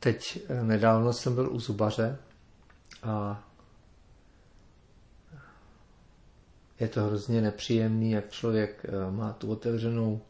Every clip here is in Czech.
Teď nedávno jsem byl u zubaře a je to hrozně nepříjemný, jak člověk má tu otevřenou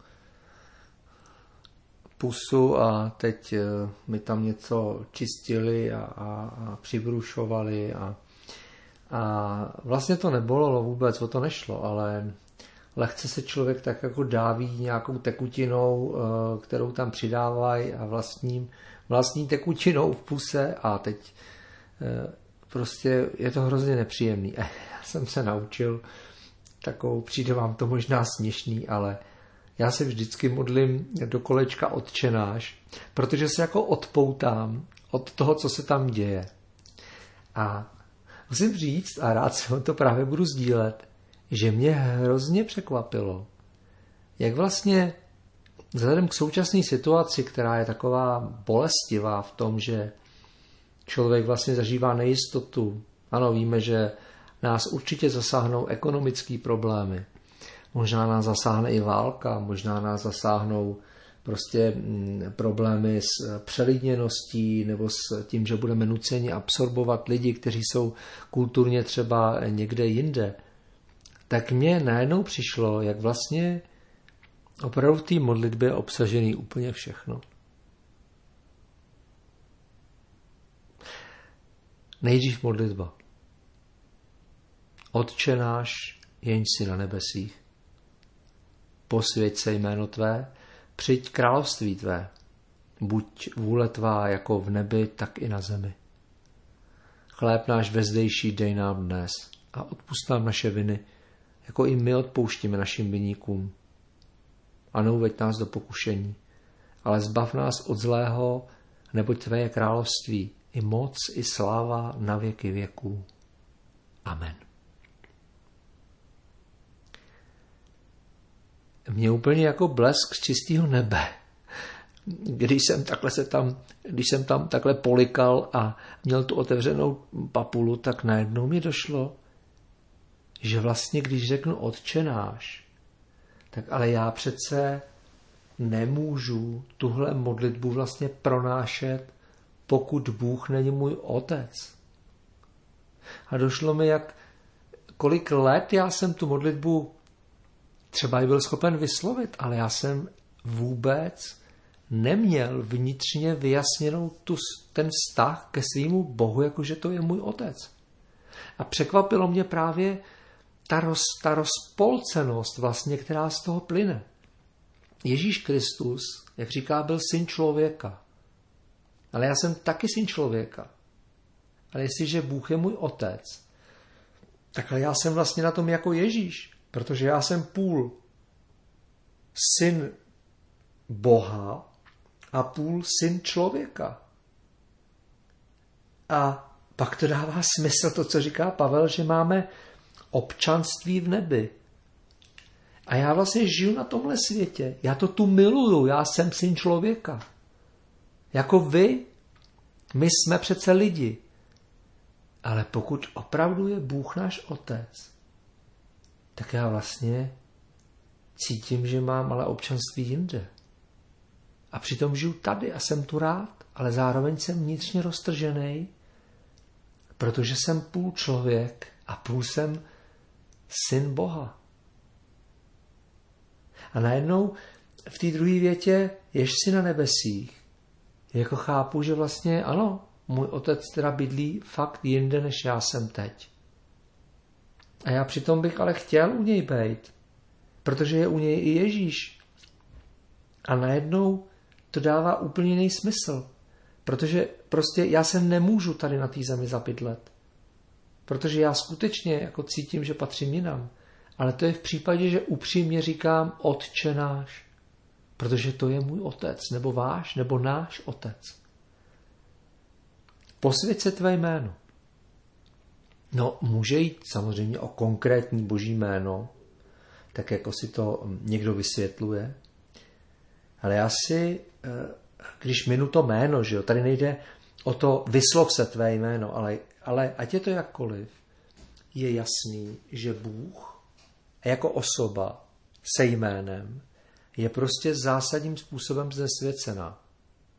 pusu a teď mi tam něco čistili a přibrušovali a vlastně to nebolelo vůbec, o to nešlo, ale lehce se člověk tak jako dáví nějakou tekutinou, kterou tam přidávají a vlastní tekutinou v puse a teď prostě je to hrozně nepříjemný. Já jsem se naučil takovou, přijde vám to možná směšný, ale já se vždycky modlím do kolečka Otčenáš, protože se jako odpoutám od toho, co se tam děje. A musím říct, a rád se to právě budu sdílet, že mě hrozně překvapilo, jak vlastně vzhledem k současné situaci, která je taková bolestivá v tom, že člověk vlastně zažívá nejistotu. Ano, víme, že nás určitě zasáhnou ekonomické problémy. Možná nás zasáhne i válka, možná nás zasáhnou prostě problémy s přelidněností nebo s tím, že budeme nuceni absorbovat lidi, kteří jsou kulturně třeba někde jinde. Tak mně najednou přišlo, jak vlastně opravdu v té modlitbě je obsažený úplně všechno. Nejdřív modlitba. Otče náš, jenž jsi na nebesích, posvěť se jméno tvé, přijď království tvé, buď vůle tvá jako v nebi, tak i na zemi. Chléb náš vezdejší dej nám dnes a odpusť nám naše viny, jako i my odpouštíme našim viníkům. A neuveď nás do pokušení, ale zbav nás od zlého, neboť tvé je království, i moc, i sláva na věky věků. Amen. Mě úplně jako blesk z čistého nebe. Když jsem tam takhle polikal a měl tu otevřenou papulu, tak najednou mi došlo, že vlastně když řeknu Otče náš, tak ale já přece nemůžu tuhle modlitbu vlastně pronášet, pokud Bůh není můj otec. A došlo mi, kolik let já jsem tu modlitbu třeba i byl schopen vyslovit, ale já jsem vůbec neměl vnitřně vyjasněnou ten vztah ke svýmu Bohu, jakože to je můj otec. A překvapilo mě právě ta rozpolcenost vlastně, která z toho plyne. Ježíš Kristus, jak říká, byl syn člověka. Ale já jsem taky syn člověka. Ale jestliže Bůh je můj otec, tak já jsem vlastně na tom jako Ježíš, protože já jsem půl syn Boha a půl syn člověka. A pak to dává smysl to, co říká Pavel, že máme občanství v nebi. A já vlastně žiju na tomhle světě. Já to tu miluju. Já jsem syn člověka. Jako vy, my jsme přece lidi. Ale pokud opravdu je Bůh náš otec, tak já vlastně cítím, že mám ale občanství jinde. A přitom žiju tady a jsem tu rád, ale zároveň jsem vnitřně roztržený, protože jsem půl člověk a půl jsem syn Boha. A najednou v té druhé větě, jež si na nebesích, jako chápu, že vlastně ano, můj otec teda bydlí fakt jinde, než já jsem teď. A já přitom bych ale chtěl u něj být, protože je u něj i Ježíš. A najednou to dává úplně jiný smysl, protože prostě já se nemůžu tady na té zemi zabydlet. Protože já skutečně jako cítím, že patřím jinam. Ale to je v případě, že upřímně říkám Otče náš, protože to je můj otec, nebo váš, nebo náš otec. Posvěť se tvé jméno. No, může jít samozřejmě o konkrétní boží jméno, tak jako si to někdo vysvětluje. Ale já si, když minu to jméno, že jo, tady nejde o to vyslov se tvé jméno, ale ať je to jakkoliv, je jasný, že Bůh jako osoba se jménem je prostě zásadním způsobem znesvěcená.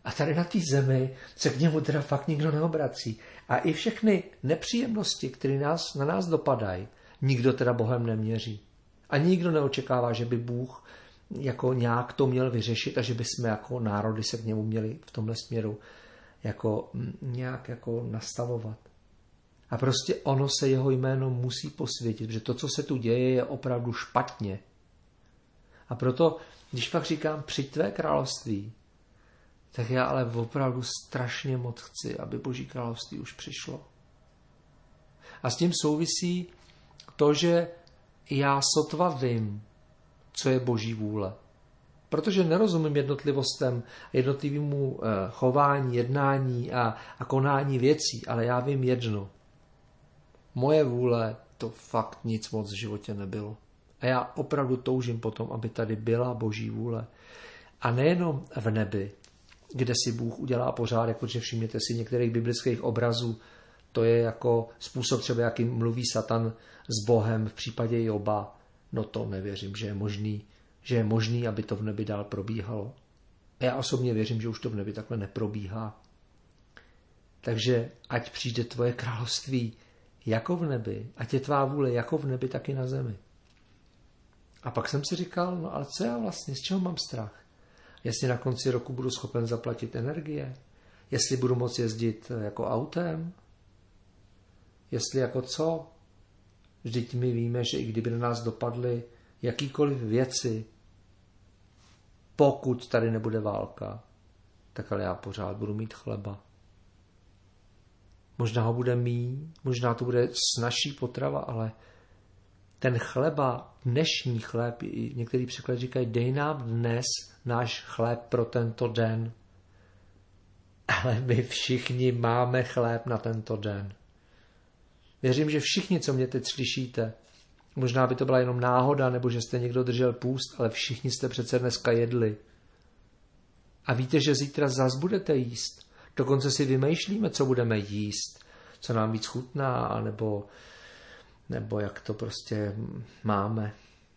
A tady na té zemi se k němu teda fakt nikdo neobrací. A i všechny nepříjemnosti, které na nás dopadají, nikdo teda Bohem neměří. A nikdo neočekává, že by Bůh jako nějak to měl vyřešit a že by jsme jako národy se k němu měli v tomhle směru jako nějak jako nastavovat. A prostě ono se jeho jméno musí posvětit, protože to, co se tu děje, je opravdu špatně. A proto, když pak říkám přijď tvé království, tak já ale opravdu strašně moc chci, aby Boží království už přišlo. A s tím souvisí to, že já sotva vím, co je Boží vůle. Protože nerozumím jednotlivostem, jednotlivému chování, jednání a konání věcí, ale já vím jedno. Moje vůle to fakt nic moc v životě nebylo. A já opravdu toužím potom, aby tady byla Boží vůle. A nejenom v nebi, kde si Bůh udělá pořádek, protože všimněte si některých biblických obrazů, to je jako způsob třeba, jakým mluví Satan s Bohem v případě Joba. No to nevěřím, že je možný, aby to v nebi dál probíhalo. A já osobně věřím, že už to v nebi takhle neprobíhá. Takže ať přijde tvoje království jako v nebi, ať je tvá vůle jako v nebi, tak i na zemi. A pak jsem si říkal, no ale co já vlastně, z čeho mám strach? Jestli na konci roku budu schopen zaplatit energie? Jestli budu moct jezdit jako autem? Jestli jako co? Vždyť my víme, že i kdyby na nás dopadly jakýkoliv věci, pokud tady nebude válka, tak ale já pořád budu mít chleba. Možná ho bude míň, možná to bude snazší potrava, ale ten chleba, dnešní chléb, některý překlad říkají, dej nám dnes náš chléb pro tento den. Ale my všichni máme chléb na tento den. Věřím, že všichni, co mě teď slyšíte, možná by to byla jenom náhoda, nebo že jste někdo držel půst, ale všichni jste přece dneska jedli. A víte, že zítra zas budete jíst. Dokonce si vymýšlíme, co budeme jíst, co nám víc chutná, nebo jak to prostě máme.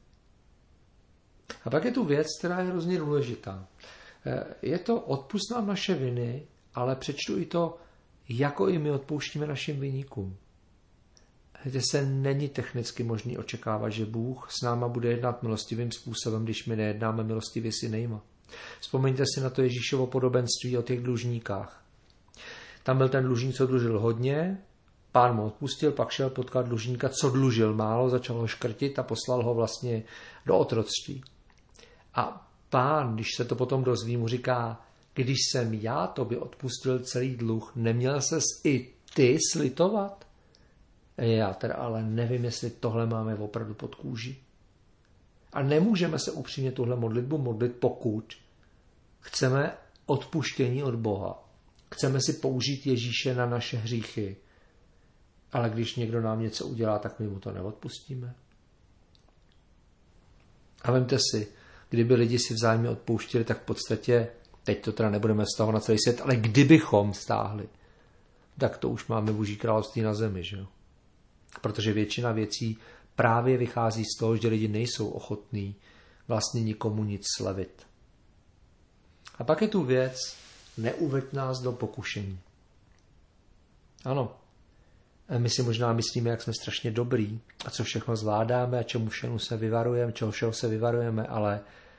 A pak je tu věc, která je hrozně důležitá. Je to odpusť nám naše viny, ale přečtu i to, jako i my odpouštíme našim viníkům. Víte se, není technicky možný očekávat, že Bůh s náma bude jednat milostivým způsobem, když my nejednáme milostivě s jinýma. Vzpomeňte si na to Ježíšovo podobenství o těch dlužníkách. Tam byl ten dlužník, co dlužil hodně, Pán mu odpustil, pak šel potkat dlužníka, co dlužil málo, začal ho škrtit a poslal ho vlastně do otroctví. A Pán, když se to potom dozví, mu říká, když jsem já tobě odpustil celý dluh, neměl ses i ty slitovat? Já teda ale nevím, jestli tohle máme opravdu pod kůží. A nemůžeme se upřímně tuhle modlitbu modlit, pokud chceme odpuštění od Boha. Chceme si použít Ježíše na naše hříchy. Ale když někdo nám něco udělá, tak my mu to neodpustíme. A vemte si, kdyby lidi si vzájemně odpouštěli, tak v podstatě, teď to teda nebudeme vztahovat na celý svět, ale kdybychom stáhli, tak to už máme Boží království na zemi, že jo? Protože většina věcí právě vychází z toho, že lidi nejsou ochotní vlastně nikomu nic slevit. A pak je tu věc, neuveď nás do pokušení. Ano, my si možná myslíme, jak jsme strašně dobrý a co všechno zvládáme a čemu všemu se vyvarujeme, čeho všeho se vyvarujeme, ale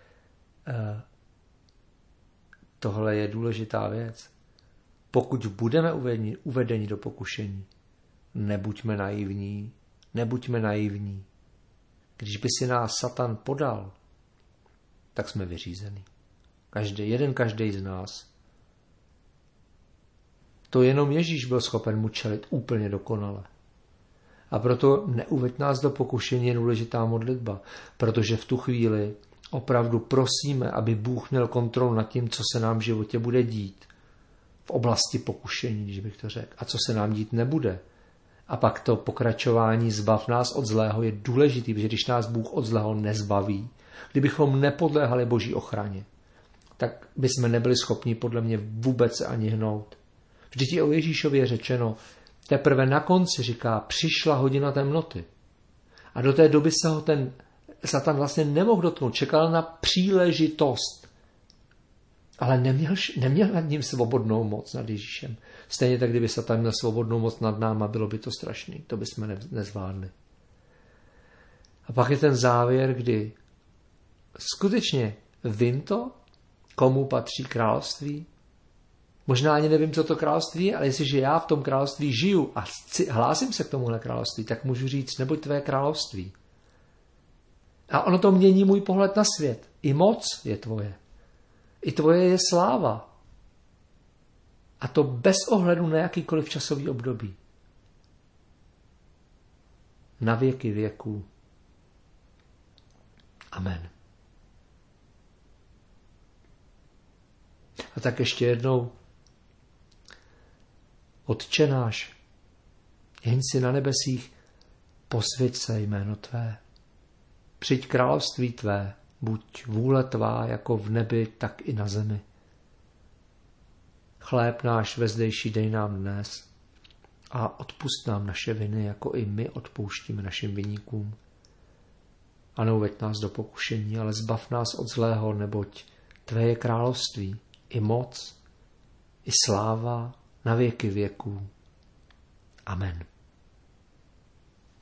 tohle je důležitá věc. Pokud budeme uvedeni do pokušení, nebuďme naivní. Když by si nás Satan podal, tak jsme vyřízeni. Každý z nás. To jenom Ježíš byl schopen mu čelit úplně dokonale. A proto neuveď nás do pokušení je důležitá modlitba, protože v tu chvíli opravdu prosíme, aby Bůh měl kontrolu nad tím, co se nám v životě bude dít. V oblasti pokušení, když bych to řekl. A co se nám dít nebude. A pak to pokračování zbav nás od zlého je důležitý, protože když nás Bůh od zlého nezbaví, kdybychom nepodléhali Boží ochraně, tak bychom nebyli schopni podle mě vůbec se ani hnout. Vždyť je o Ježíšově je řečeno, teprve na konci říká, přišla hodina temnoty. A do té doby se ho ten Satan vlastně nemohl dotknout, čekal na příležitost. Ale neměl nad ním svobodnou moc nad Ježíšem. Stejně tak, kdyby Satan měl svobodnou moc nad náma, bylo by to strašný. To bychom nezvládli. A pak je ten závěr, kdy skutečně vím to, komu patří království. Možná ani nevím, co to království je, ale jestliže já v tom království žiju a hlásím se k tomuhle království, tak můžu říct, neboť tvé království. A ono to mění můj pohled na svět. I moc je tvoje. I tvoje je sláva. A to bez ohledu na jakýkoliv časový období. Na věky věků. Amen. A tak ještě jednou. Otče náš, jen si na nebesích, posvěť se jméno tvé. Přijď království tvé, buď vůle tvá jako v nebi, tak i na zemi. Chléb náš vezdejší dej nám dnes a odpusť nám naše viny, jako i my odpouštíme našim viníkům. A neuveď nás do pokušení, ale zbav nás od zlého, neboť tvé je království, i moc, i sláva, na věky věků. Amen.